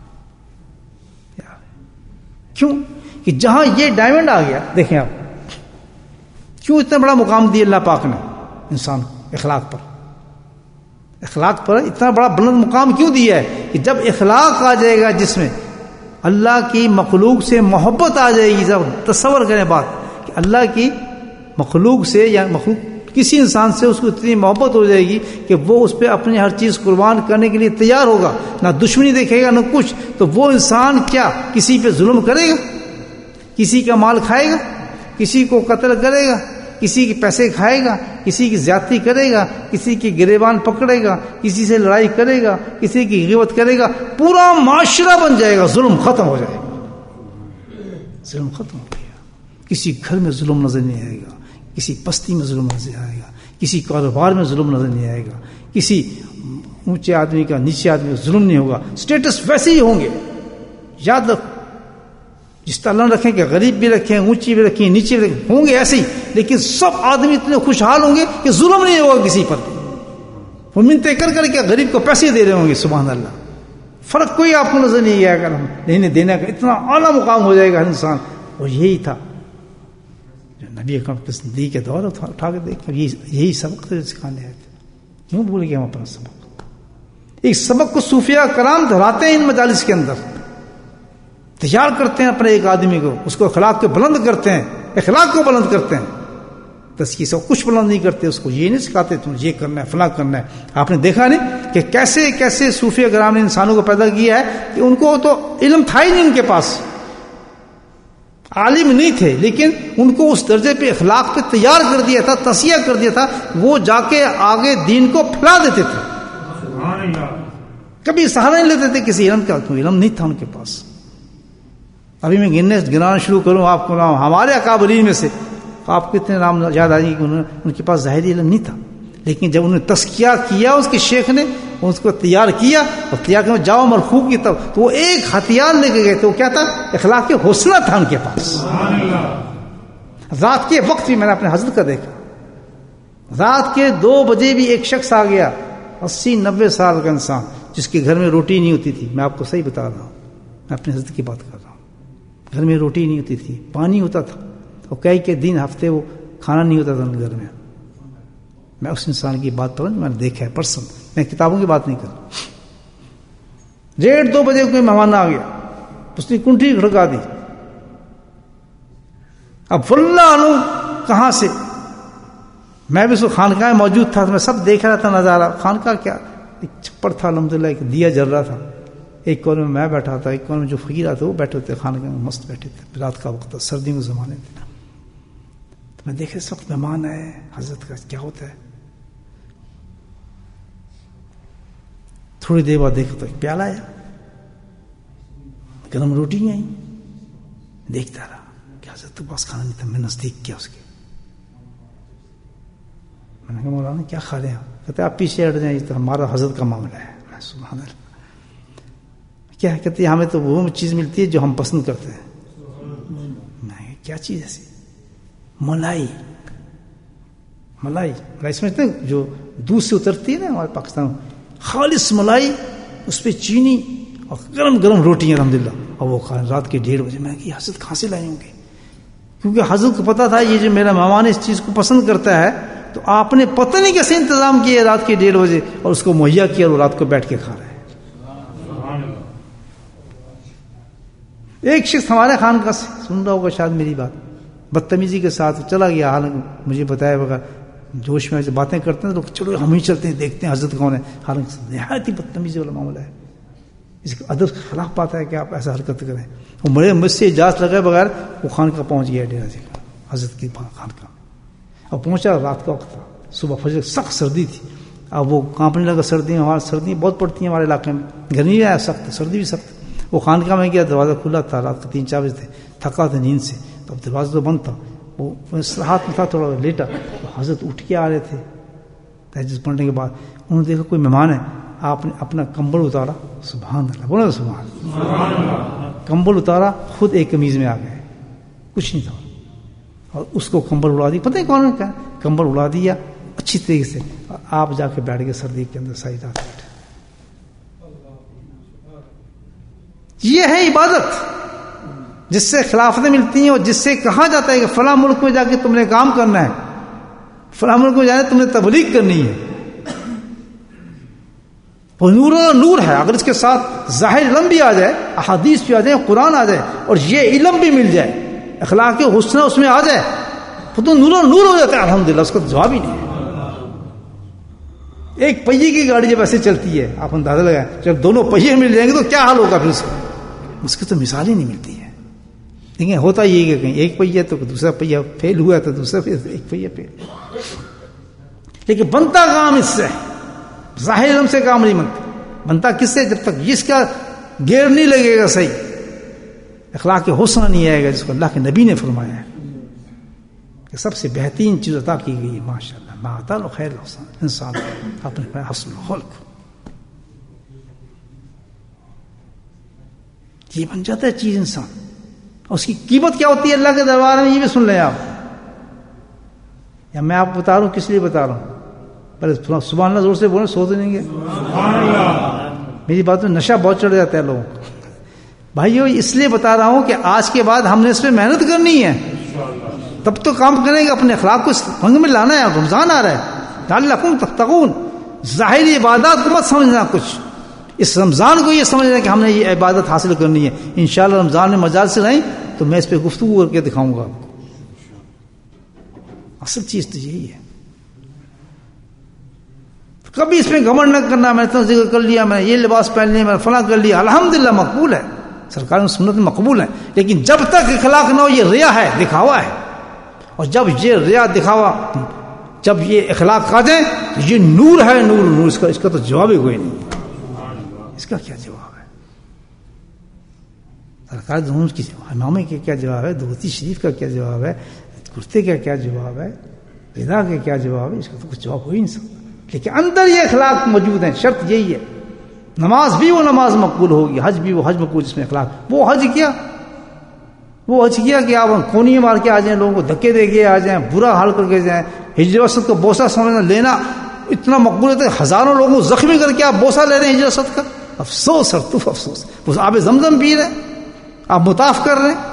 کیوں کہ جہاں یہ ڈائمنڈ آ گیا، دیکھیں آپ کیوں اتنا بڑا مقام دیا اللہ پاک نے انسان کو اخلاق پر. اخلاق پر اتنا بڑا بلند مقام کیوں دیا ہے کہ جب اخلاق آ جائے گا جس میں اللہ کی مخلوق سے محبت آ جائے گی. جب تصور کریں بات کہ اللہ کی مخلوق سے یا مخلوق کسی انسان سے اس کو اتنی محبت ہو جائے گی کہ وہ اس پہ اپنی ہر چیز قربان کرنے کے لیے تیار ہوگا، نہ دشمنی دیکھے گا نہ کچھ، تو وہ انسان کیا کسی پہ ظلم کرے گا؟ کسی کا مال کھائے گا؟ کسی کو قتل کرے گا؟ کسی کے پیسے کھائے گا؟ کسی کی زیادتی کرے گا؟ کسی کی گریبان پکڑے گا؟ کسی سے لڑائی کرے گا؟ کسی کی غیبت کرے گا؟ پورا معاشرہ بن جائے گا، ظلم ختم ہو جائے گا. ظلم ختم ہو گیا. کسی گھر میں ظلم نظر نہیں آئے گا، کسی بستی میں ظلم نظر آئے گا، کسی کاروبار میں ظلم نظر نہیں آئے گا، کسی اونچے آدمی کا نیچے آدمی کا ظلم نہیں ہوگا. اسٹیٹس ویسے ہی ہوں گے. یاد رکھ، جس طرح اللہ رکھیں کہ غریب بھی رکھیں، اونچی بھی رکھیں، نیچے بھی رکھیں، ہوں گے ایسے ہی، لیکن سب آدمی اتنے خوشحال ہوں گے کہ ظلم نہیں ہوگا کسی پر. وہ منتیں کر کر کے غریب کو پیسے دے رہے ہوں گے. سبحان اللہ. فرق کوئی آپ کو نظر نہیں آئے گا. لینے دینے کا اتنا اعلیٰ مقام ہو جائے گا ہر انسان. اور یہی تھا جو نبی اکرم کی زندگی کے دور اٹھا کے دیکھ کر یہی سبق تھے سکھانے آئے تھے. کیوں بھول گئے ہم اپنا سبق؟ ایک سبق کو صوفیاء کرام دہراتے ہیں ان مجالس کے اندر، تیار کرتے ہیں اپنے ایک آدمی کو، اس کو اخلاق کو بلند کرتے ہیں، اخلاق کو بلند کرتے ہیں. تزکیہ سے کچھ بلند نہیں کرتے، اس کو یہ نہیں سکھاتے تم یہ کرنا ہے فلاں کرنا ہے. آپ نے دیکھا نہیں کہ کیسے کیسے صوفیاء کرام نے انسانوں کو پیدا کیا ہے کہ ان کو تو علم تھا ہی نہیں، ان کے پاس عالم نہیں تھے، لیکن ان کو اس درجے پہ اخلاق پہ تیار کر دیا تھا، تصحیح کر دیا تھا. وہ جا کے آگے دین کو پھیلا دیتے تھے، کبھی سہارا نہیں لیتے تھے کسی علم کا، کوئی علم نہیں تھا ان کے پاس. ابھی میں گننے گنانا شروع کروں آپ کو نام ہمارے اکابرین میں سے آپ کو اتنے نام یاد آئیں گے کہ ان کے پاس ظاہری علم نہیں تھا، لیکن جب انہوں نے تزکیہ کیا اس کے شیخ نے، اس کو تیار کیا اور تیار کر جاؤ مرخوب کی طرف، تو وہ ایک ہتھیار لے کے گئے تھے. وہ کیا تھا؟ اخلاق کے حوصلہ تھا ان کے پاس. رات کے وقت بھی میں نے اپنے حضرت کا دیکھا، رات کے دو بجے بھی ایک شخص آ گیا، اسی نبے سال کا انسان جس کے گھر میں روٹی نہیں ہوتی تھی. میں آپ کو صحیح بتا رہا ہوں، میں اپنے حضرت کی بات کر رہا ہوں. گھر میں روٹی نہیں ہوتی تھی، پانی ہوتا تھا، اور کئی کے دن ہفتے وہ کھانا نہیں ہوتا تھا ان گھر میں. میں اس انسان کی بات پر میں نے دیکھا ہے پرسن، میں کتابوں کی بات نہیں کر رہا. ڈیڑھ دو بجے کوئی مہمان آ گیا، اس نے کنٹھی کھڑکا دی. اب واللہ علوم کہاں سے، میں بھی اس خانقاہ میں موجود تھا، میں سب دیکھ رہا تھا نظارہ. خانقاہ کیا، ایک چھپڑ تھا الحمدللہ، ایک دیا جل رہا تھا، ایک کون میں میں بیٹھا تھا، ایک کون میں جو فقیر آتے وہ بیٹھے تھے، خانقاہ میں مست بیٹھے تھے. رات کا وقت تھا، سردی میں زمانے تھے. تو میں دیکھا اس وقت مہمان آئے حضرت کا کیا ہوتا ہے. تھوڑی دیر بعد دیکھا تو ایک پیالہ آیا، گرم روٹی آئی. دیکھتا رہا کہ حضرت کے پاس کھانا نہیں تھا. میں نزدیک کیا اس کے، میں نے کہا مولانا کیا کھا رہے ہیں؟ کہتے آپ پیچھے ہٹ جائیں، تو ہمارا حضرت کا معاملہ ہے. میں سبحان اللہ، کیا کہتے ہیں ہمیں تو وہ چیز ملتی ہے جو ہم پسند کرتے ہیں. میں کیا چیز ایسی؟ ملائی. ملائی ملائی سمجھتے ہیں جو دودھ سے اترتی ہے نا ہمارے پاکستان میں، خالص ملائی، اس پہ چینی اور گرم گرم روٹی الحمدللہ. اور وہ کھا رات کے ڈیڑھ بجے. میں کہ یہ حضرت کہاں سے لائے ہوں گے؟ کیونکہ حضرت کو پتا تھا یہ جو میرا مہمان اس چیز کو پسند کرتا ہے، تو آپ نے پتہ نہیں کیسے انتظام کیا رات کے ڈیڑھ بجے اور اس کو مہیا کیا، اور وہ رات کو بیٹھ کے کھا رہے ہیں. ایک شخص ہمارے خانقاہ سے سن رہا ہوگا شاید میری بات، بدتمیزی کے ساتھ چلا گیا. حالانکہ مجھے بتایا بغیر جوش میں ایسے باتیں کرتے ہیں تو چلو ہم ہی چلتے ہیں دیکھتے ہیں حضرت کون ہے، حالانکہ نہایت ہی بدتمیزی والا معاملہ ہے. اس کے ادب کے خلاف بات ہے کہ آپ ایسا حرکت کریں. وہ بڑے مجھ سے اجازت لگائے بغیر وہ خانقاہ پہنچ گیا ڈیرا جی کا، حضرت کی خانقاہ. اب پہنچا رات کا وقت تھا، صبح فجر سخت سردی تھی. اب وہ کانپنے لگا، سردی ہمارے سردی بہت پڑتی ہیں ہمارے علاقے میں، گرمی ہے سخت، سردی بھی سخت. وہ خانقاہ میں گیا، دروازہ کھلا تھا، رات کے تین چار بجے تھے، تھکا تھا نیند سے، تو اب دروازہ تو بند تھا. وہ ہاتھ میں تھا تھوڑا لیٹا، حضرت اٹھ کے آ رہے تھے تہجد پڑھنے کے بعد. انہوں نے دیکھا کوئی مہمان ہے، آپ نے اپنا کمبل اتارا، سبحان اللہ بولو سبحان اللہ، کمبل اتارا، خود ایک قمیض میں آ گئے، کچھ نہیں تھا، اور اس کو کمبل اڑا دی. پتہ ہے کون ہے، کمبل اڑا دیا اچھی طریقے سے. آپ جا کے بیٹھ گئے سردی کے اندر ساری رات بیٹھے. یہ ہے عبادت جس سے خلافتیں ملتی ہیں، اور جس سے کہا جاتا ہے کہ فلاں ملک میں جا کے تم نے کام کرنا ہے، فلاں ملک میں جا کے تم نے تبلیغ کرنی ہے. وہ نور نور ہے، اگر اس کے ساتھ ظاہر علم بھی آ جائے، احادیث بھی آ جائے، قرآن آ جائے، اور یہ علم بھی مل جائے، اخلاق حسن اس میں آ جائے، تو نور نور ہو جاتا ہے. الحمدللہ اس کا جواب ہی نہیں ہے. ایک پہیے کی گاڑی جب ایسے چلتی ہے، آپ اندازہ لگائیں، جب دونوں پہیے مل جائیں گے تو کیا حال ہوگا پھر اس کا، اس کی تو مثال ہی نہیں ملتی ہے. دیکھیں ہوتا یہ کہ کہیں ایک پہیہ تو دوسرا پہیہ فیل ہوا تو دوسرا ایک پہیہ فیل. لیکن بنتا کام اس سے، ظاہر علم سے کام نہیں بنتا. بنتا کس سے؟ جب تک جس کا گیئر نہیں لگے گا صحیح، اخلاق کے حسن نہیں آئے گا، جس کو اللہ کے نبی نے فرمایا ہے کہ سب سے بہترین چیز عطا کی گئی ہے ماشاء اللہ، ما عطا له خیر الحسن، انسان اپنے حسن الخلق، یہ بن جاتا ہے چیز انسان. اور اس کی قیمت کیا ہوتی ہے اللہ کے دربار میں، یہ بھی سن لیں آپ. یا میں آپ کو بتا رہا ہوں کس لیے بتا رہا ہوں، پہلے سبحان اللہ زور سے بولیں، سو تو نہیں گے. میری بات میں نشہ بہت چڑھ جاتا ہے لوگوں کو. بھائیو اس لیے بتا رہا ہوں کہ آج کے بعد ہم نے اس پہ محنت کرنی ہے، تب تو کام کریں گے. اپنے اخلاق کو رنگ میں لانا ہے. رمضان آ رہا ہے، لعلکم تتقون. ظاہری عبادات کو مت سمجھنا کچھ، اس رمضان کو یہ سمجھنا کہ ہم نے یہ عبادت حاصل کرنی ہے. انشاءاللہ رمضان میں مجالس سے رہیں تو میں اس پہ گفتگو کر کے دکھاؤں گا آپ کو. اصل چیز تو یہی ہے. کبھی اس میں گھمنڈ نہ کرنا، میں نے ذکر کر لیا، میں نے یہ لباس پہن لیا، میں نے فلاں کر لیا، الحمدللہ مقبول ہے، سرکار کی سنت مقبول ہے. لیکن جب تک اخلاق نہ ہو، یہ ریا ہے، دکھاوا ہے. اور جب یہ ریا دکھاوا، جب یہ اخلاق آ جائیں تو یہ نور ہے، نور نور. اس کا اس کا تو جواب ہی کوئی نہیں. اس کا کیا جواب ہے؟ سرکار دونوں کی امامے کا کیا جواب ہے؟ دھوتی شریف کا کیا جواب ہے؟ کرتے کا کیا جواب ہے؟ رضا کا کیا جواب ہے؟ اس کا تو کچھ جواب ہو ہی نہیں سکتا. لیکن اندر یہ اخلاق موجود ہیں. شرط یہی ہے، نماز بھی وہ نماز مقبول ہوگی، حج بھی وہ حج مقبول جس میں اخلاق. وہ حج کیا وہ حج کیا کہ آپ کونی مار کے آ جائیں، لوگوں کو دھکے دے کے آ جائیں، برا حال کر کے جائیں. ہجر اسود کو بوسہ سمجھنا لینا اتنا مقبول ہوتا ہے، ہزاروں لوگوں کو زخمی کر کے آپ بوسہ لے رہے ہیں ہجر اسود کا. افسوس اور تف افسوس. وہ آب زمزم پی رہے ہیں، آپ مطاف کر رہے ہیں.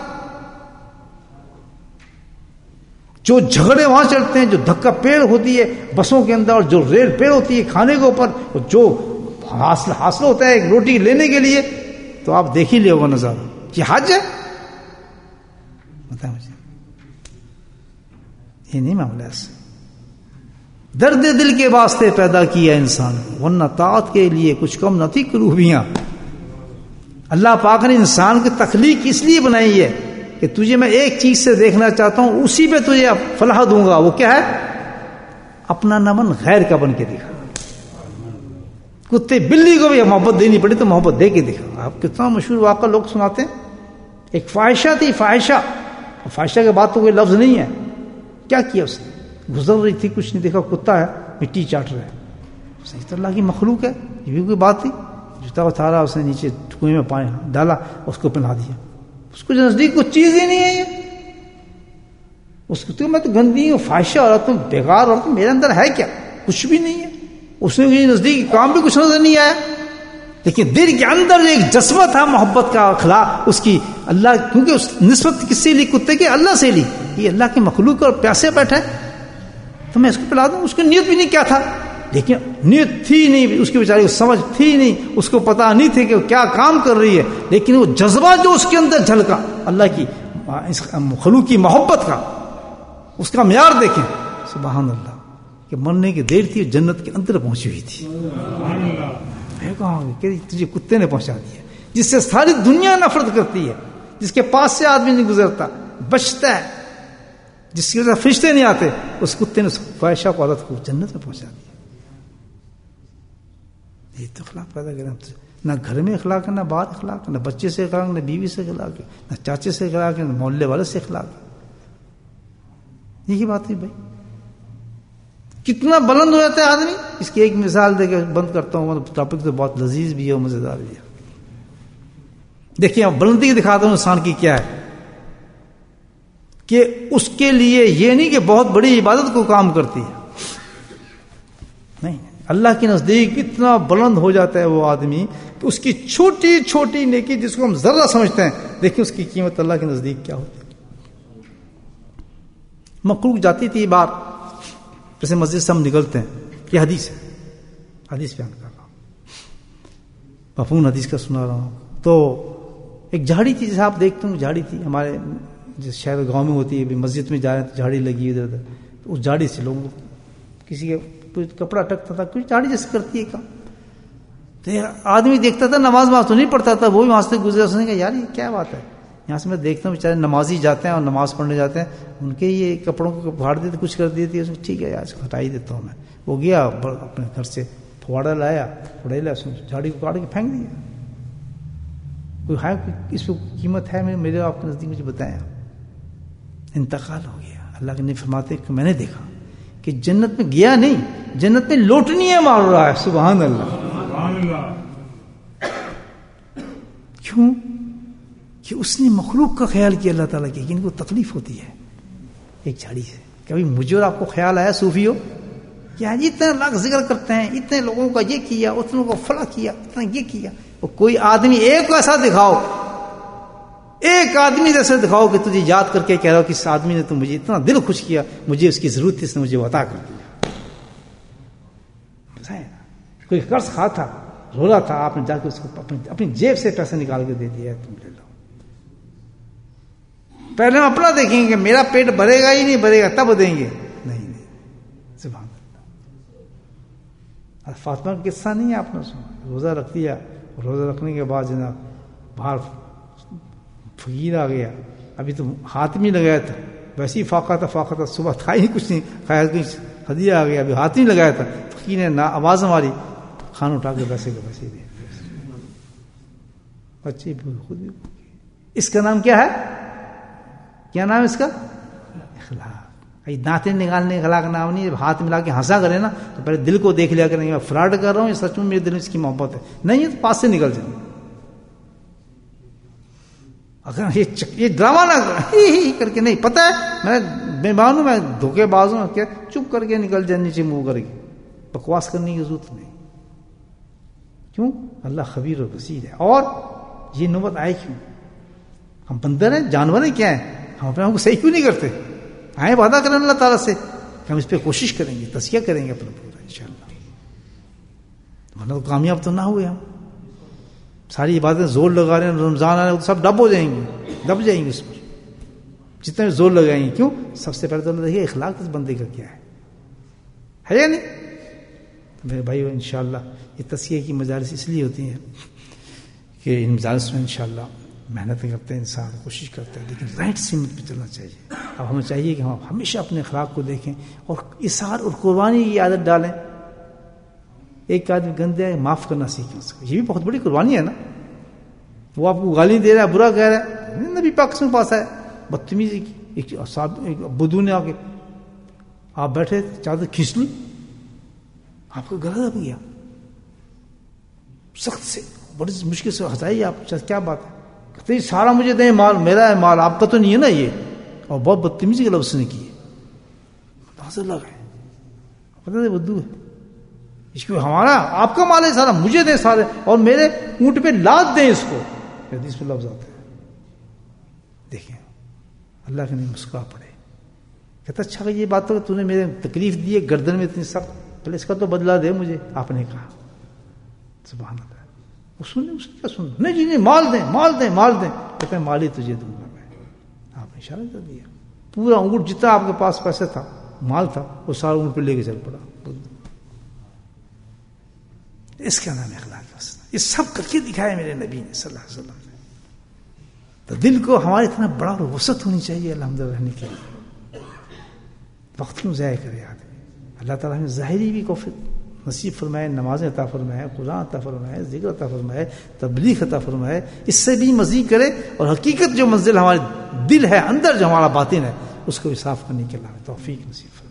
جو جھگڑے وہاں چلتے ہیں، جو دھکا پیڑ ہوتی ہے بسوں کے اندر، اور جو ریل پیڑ ہوتی ہے کھانے کے اوپر، جو حاصل حاصل ہوتا ہے ایک روٹی لینے کے لیے، تو آپ دیکھ ہی لے ہوگا نظارہ. یہ حج ہے؟ بتائیں مجھے، یہ نہیں معاملہ ہے. درد دل کے واسطے پیدا کیا انسان، ورنہ طاعت کے لیے کچھ کم نہ تھی کروبیاں. اللہ پاک نے انسان کی تخلیق اس لیے بنائی ہے کہ تجھے میں ایک چیز سے دیکھنا چاہتا ہوں، اسی پہ تجھے فلاح دوں گا. وہ کیا ہے؟ اپنا نہ بن، غیر کا بن کے دکھا. کتے بلی کو بھی محبت دینی پڑی تو محبت دے کے دکھا. آپ کتنا مشہور واقعہ لوگ سناتے ہیں. ایک فاحشہ تھی، فاحشہ. فاحشہ کے بعد تو کوئی لفظ نہیں ہے. کیا کیا اس نے؟ گزر رہی تھی، کچھ نہیں دیکھا، کتا ہے مٹی چاٹ رہا ہے. صحیح تو اللہ کی مخلوق ہے، یہ بھی کوئی بات تھی. جوتا اتارا اس نے، نیچے کنویں میں پانی ڈالا، اس کو پہنا دیا. اس کو نزدیک کچھ چیز ہی نہیں ہے. یہ اس کو تو میں تو گندی ہوں، فاحشہ عورت ہوں، بیکار عورت ہوں، میرے اندر ہے کیا؟ کچھ بھی نہیں ہے. اس نے نزدیک کام بھی کچھ نظر نہیں آیا. لیکن دل کے اندر ایک جذبہ تھا محبت کا، اخلاق اس کی اللہ، کیونکہ اس نسبت کس سے لی؟ کتے کے اللہ سے لی. یہ اللہ کی مخلوق اور پیاسے بیٹھا ہے تو میں اس کو پلا دوں. اس کی نیت بھی نہیں کیا تھا، لیکن نیت تھی نہیں اس کی، بیچاری کو سمجھ تھی نہیں، اس کو پتا نہیں تھے کہ وہ کیا کام کر رہی ہے. لیکن وہ جذبہ جو اس کے اندر جھلکا اللہ کی مخلوق کی محبت کا، اس کا معیار دیکھیں. سبحان اللہ. کہ مرنے کی دیر تھی جنت کے اندر پہنچی ہوئی تھی. میں کہا کہ تجھے کتے نے پہنچا دیا, جس سے ساری دنیا نفرت کرتی ہے, جس کے پاس سے آدمی نہیں گزرتا, بچتا ہے, جس کی وجہ سے فرشتے نہیں آتے, اس کتے نے اس فاحشہ کو عورت کو جنت میں پہنچا دیا. یہ تو اخلاق پیدا کرنا, نہ گھر میں اخلاق ہے, نہ باہر اخلاق ہے, نہ بچے سے اخلاق, نہ بیوی سے اخلاق ہے, نہ چاچے سے اخلاق ہے, نہ محلے والے سے اخلاق ہے. یہی بات ہے بھائی. کتنا بلند ہو جاتا ہے آدمی. اس کی ایک مثال دے کے بند کرتا ہوں, ٹاپک تو بہت لذیذ بھی ہے اور مزیدار بھی ہے. دیکھیے اب بلندی دکھاتا ہوں انسان کی کیا ہے, کہ اس کے لیے یہ نہیں کہ بہت بڑی عبادت کو کام کرتی ہے, نہیں, اللہ کے نزدیک اتنا بلند ہو جاتا ہے وہ آدمی کہ اس کی چھوٹی چھوٹی نیکی جس کو ہم ذرہ سمجھتے ہیں, دیکھیں اس کی قیمت اللہ کے نزدیک کیا ہوتی ہے. مخلوق جاتی تھی بار, جیسے مسجد سے ہم نکلتے ہیں, یہ حدیث ہے, حدیث بیان کر رہا ہوں, مفہوم حدیث کا سنا رہا ہوں. تو ایک جھاڑی تھی, جیسے آپ دیکھتے ہیں جھاڑی تھی ہمارے جس شہر گاؤں میں ہوتی ہے, مسجد میں جا رہے ہیں تو جھاڑی لگی ادھر ادھر, تو اس جھاڑی سے لوگوں کسی کے کچھ کپڑا ٹکتا تھا, کچھ جھاڑی جیسے کرتی ہے کام. تو آدمی دیکھتا تھا, نماز وہاں تو نہیں پڑھتا تھا, وہ بھی وہاں سے گزرا, اس نے کہا یار یہ کیا بات ہے, یہاں سے میں دیکھتا ہوں بیچارے نمازی جاتے ہیں اور نماز پڑھنے جاتے ہیں, ان کے یہ کپڑوں کو پھاڑ دیتے, کچھ کر دیتی, ٹھیک ہے یار ہٹا ہی دیتا ہوں میں. وہ گیا اپنے گھر سے پھواڑا لایا, پھوڑے لایا, جھاڑی کو کاٹ کے پھینک دیا. کوئی ہے اس کو قیمت ہے میرے آپ کے نزدیک, مجھے بتائیں. انتقال ہو گیا. اللہ کے نبی فرماتے کہ میں نے دیکھا کہ جنت میں گیا نہیں, جنت میں لوٹنیاں مار رہا ہے. سبحان اللہ. کیوں؟ کہ اس نے مخلوق کا خیال کیا اللہ تعالیٰ کی, کہ ان کو تکلیف ہوتی ہے ایک جھاڑی سے. کبھی مجھے اور آپ کو خیال آیا صوفیوں کیا اتنے لاکھ ذکر کرتے ہیں, اتنے لوگوں کا یہ کیا, اتنوں کو فلاں کیا, اتنا یہ کیا, کوئی آدمی ایک ایسا دکھاؤ, ایک آدمی جیسے دکھاؤ کہ تجھے یاد کر کے کہہ رہا ہو کہ اس آدمی نے تو مجھے اتنا دل خوش کیا, مجھے اس کی ضرورت تھی, اس نے مجھے عطا کر دیا. کوئی قرض کھا تھا, رو رہا تھا, آپ نے جا کے اس کو اپنی جیب سے پیسے نکال کے دے دیا, تم لے لو. پہلے ہم اپنا دیکھیں گے کہ میرا پیٹ بھرے گا ہی نہیں بھرے گا, تب دیں گے. نہیں نہیں, سبحان اللہ. فاطمہ کا قصہ نہیں ہے آپ نے سنا, روزہ رکھ دیا, روزہ رکھنے کے بعد جناب باہر فقیر آ گیا, ابھی تو ہاتھ میں لگایا تھا, ویسے ہی فاقہ تھا, فاقہ تھا, صبح تھا ہی کچھ نہیں, خیر کچھ ہدیہ آ گیا, ابھی ہاتھ نہیں لگایا تھا, فقیر نے نہ آواز ماری, کھانا اٹھا کے پیسے کے پیسے دے. بچے خود. اس کا نام کیا ہے, کیا نام ہے اس کا؟ اخلاق. دانتیں نکالنے اخلاق کا نام نہیں. ہاتھ ملا کے ہنسا کرے نا تو پہلے دل کو دیکھ لیا کریں, میں فراڈ کر رہا ہوں, یہ سچ میں میرے دل میں اس کی محبت ہے, نہیں ہے تو پاس سے نکل جائیں. اگر یہ ڈرامہ نہ کر کے, نہیں پتہ ہے میں بیمان ہوں, میں دھوکے باز ہوں, کیا چپ کر کے نکل جائے نیچے منہ کر کے, بکواس کرنے کی ضرورت نہیں. کیوں؟ اللہ خبیر اور بصیر ہے. اور یہ نوبت آئے کیوں؟ ہم بندر ہیں, جانور ہیں, کیا ہیں ہم, اپنے ہم کو صحیح کیوں نہیں کرتے؟ آئے وعدہ کریں اللہ تعالیٰ سے کہ ہم اس پہ کوشش کریں گے, تزکیہ کریں گے اپنا پورا انشاءاللہ, ورنہ تو کامیاب تو نہ ہوئے ہم. ساری عبادتیں زور لگا رہے ہیں, رمضان آ رہے ہیں, سب ڈب ہو جائیں گے, دب جائیں گے اس پر جتنے زور لگائیں گے. کیوں؟ سب سے پہلے تو اللہ دیکھیے اخلاق اس بندے کا کیا ہے, ہے یا نہیں؟ میرے بھائی انشاءاللہ یہ تزکیہ کی مجالس اس لیے ہوتی ہیں کہ ان مجالس میں انشاءاللہ محنت کرتے ہیں, انسان کوشش کرتا ہے, لیکن رائٹ سمت پہ چلنا چاہیے. اب ہمیں چاہیے کہ ہم ہمیشہ اپنے اخلاق کو دیکھیں اور اثار اور قربانی کی عادت ڈالیں. ایک آدمی گندے ہے, معاف کرنا سیکھیں, یہ بھی بہت بڑی قربانی ہے نا. وہ آپ کو گالی دے رہا ہے, برا کہہ رہا ہے, نبی پاک کے پاس ہے بدتمیزی کی, ایک بدو نے آ کے آپ بیٹھے چادر کھینچ لی, آپ کو گلا دب گیا, سخت سے بڑی مشکل سے ہٹائی آپ, کیا بات ہے, کہتے ہیں سارا مجھے دیں, مال میرا ہے, مال آپ کا تو نہیں ہے نا یہ, اور بہت بدتمیزی کے لفظ نے کی. حاضر لگ ہے, پتہ ہے بدو ہے, اس کو ہمارا آپ کا مال ہے سارا, مجھے دیں سارے, اور میرے اونٹ پہ لاد دیں اس کو. حدیث میں لفظ آتے ہیں, دیکھیں اللہ کے نہیں مسکرا پڑے, کہتا اچھا کہ یہ بات تو تو نے میرے تکلیف دی ہے گردن میں اتنی سخت, پہلے اس کا تو بدلہ دے مجھے. آپ نے کہا سبحان اللہ, اس نے اس نے کیا سنا, نہیں جی نہیں, مال دیں مال دیں مال دیں. کہتے ہیں مال ہی تجھے دوں گا میں. آپ نے اشارہ کر دیا, پورا اونٹ جتنا آپ کے پاس پیسے تھا مال تھا وہ سارا اونٹ پہ لے کے چل پڑا. اس کا نام اخلاق حسنہ. یہ سب کر کے دکھایا میرے نبی نے صلی اللہ علیہ وسلم نے. تو دل کو ہمارے اتنا بڑا وسعت ہونی چاہیے الحمدللہ رہنے کے لیے. وقت کیوں ضائع کرے آدمی. اللہ تعالیٰ نے ظاہری بھی کو نصیب فرمائے, نمازیں عطا فرمائے, قرآن عطا فرمائے, ذکر عطا فرمائے, تبلیغ عطا فرمائے, اس سے بھی مزید کرے. اور حقیقت جو منزل ہمارے دل ہے, اندر جو ہمارا باطن ہے, اس کو بھی صاف کرنے کے اللہ توفیق نصیب فرمائے.